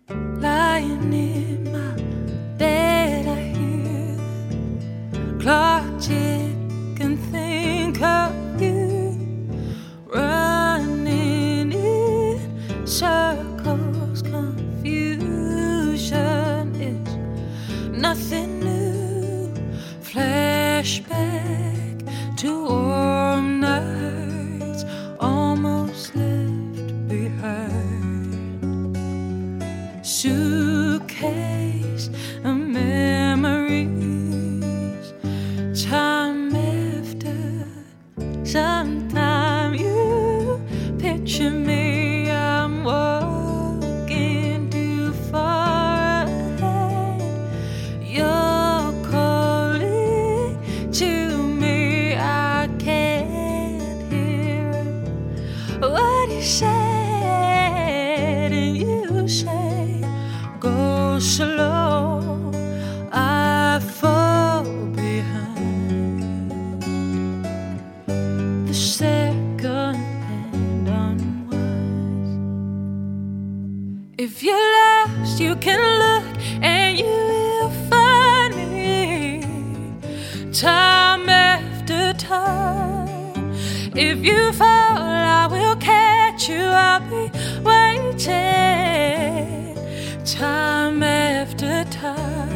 Lying in my bed, I hear the clock tick and think of you, running in circles. Confusion is nothing new. Flashback to warm nights almost left behind. Suitcase of memories, time after sometime you picture me. I'm walking too far ahead. You're calling to me, I can't hear what you said, and you say go slow, I fall behind. The second hand unwise. If you're lost, you can look and you will find me, time after time. If you fall, I will catch you. I'll be waiting, time after time.